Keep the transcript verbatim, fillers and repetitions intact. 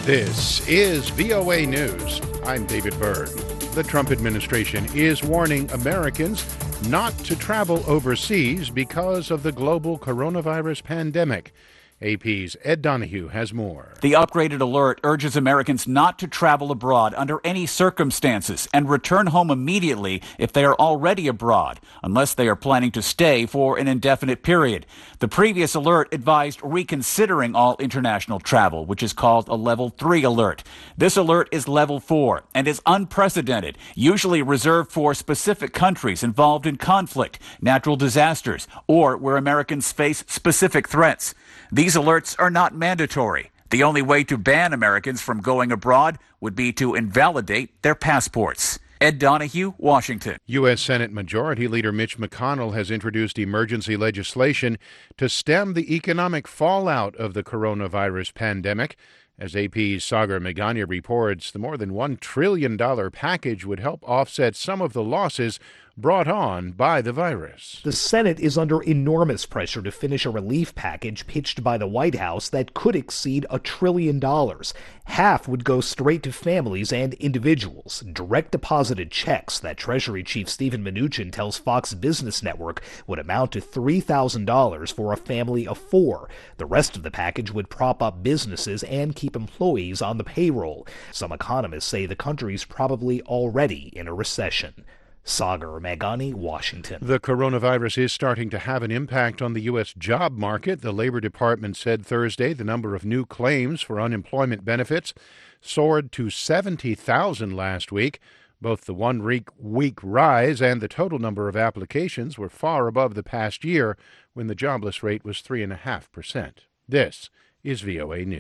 This is V O A News. I'm David Byrd. The Trump administration is warning Americans not to travel overseas because of the global coronavirus pandemic. A P's Ed Donahue has more. The upgraded alert urges Americans not to travel abroad under any circumstances and return home immediately if they are already abroad, unless they are planning to stay for an indefinite period. The previous alert advised reconsidering all international travel, which is called a level three alert. This alert is level four and is unprecedented, usually reserved for specific countries involved in conflict, natural disasters, or where Americans face specific threats. These alerts are not mandatory. The only way to ban Americans from going abroad would be to invalidate their passports. Ed Donahue, Washington. U S. Senate Majority Leader Mitch McConnell has introduced emergency legislation to stem the economic fallout of the coronavirus pandemic. As A P's Sagar Meghani reports, the more than one trillion dollars package would help offset some of the losses brought on by the virus. The Senate is under enormous pressure to finish a relief package pitched by the White House that could exceed a trillion dollars. Half would go straight to families and individuals. Direct deposited checks that Treasury Chief Steven Mnuchin tells Fox Business Network would amount to three thousand dollars for a family of four. The rest of the package would prop up businesses and keep employees on the payroll. Some economists say the country's probably already in a recession. Sagar Meghani, Washington. The coronavirus is starting to have an impact on the U S job market. The Labor Department said Thursday the number of new claims for unemployment benefits soared to seventy thousand last week. Both the one-week week rise and the total number of applications were far above the past year when the jobless rate was three point five percent. This is V O A News.